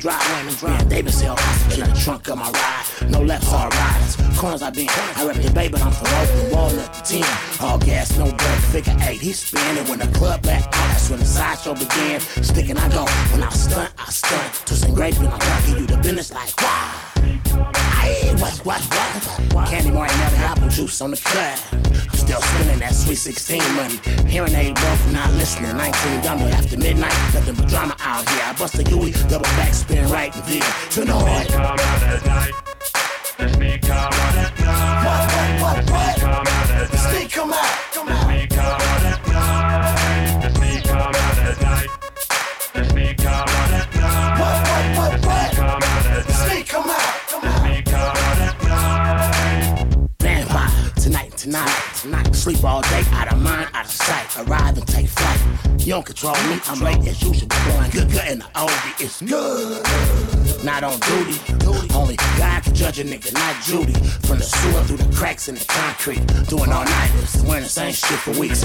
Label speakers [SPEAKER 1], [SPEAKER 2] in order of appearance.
[SPEAKER 1] drive. Man, Davis Hill, in the trunk of my ride. No left, hard riders. Corners I been. I rep the bay, but I'm from Oakland, Walnut, the 10. All gas, no break, figure 8. He spinning when the club back out. That's when the sideshow began. Sticking, I go. When I stunt. Twisting grape and I'm give you the business like, wow. Aye, what? Candy Martin, never apple juice on the cut. I'm still spinning that sweet 16 money. Hearing aid broke, not listening. 19 dummy after midnight. Nothing but drama out here. I bust a Huey, double back, spin right, and veer. To the heart.
[SPEAKER 2] Come out at night. Let me come out at night.
[SPEAKER 1] What? Let me come out.
[SPEAKER 2] Let me come out at night. Let me come out at night. Let me come out at night.
[SPEAKER 1] What?
[SPEAKER 2] Come out at night.
[SPEAKER 1] Let me come out.
[SPEAKER 2] Let me come out at night.
[SPEAKER 1] Vampire, tonight. Sleep all day, out of mind, out of sight. Arrive and take flight. You don't control me, I'm late as usual. Blowing good in the oldie, it's good. Not on duty. Only God can judge a nigga, not Judy. From the sewer through the cracks in the concrete. Doing all nighters, wearing the same shit for weeks.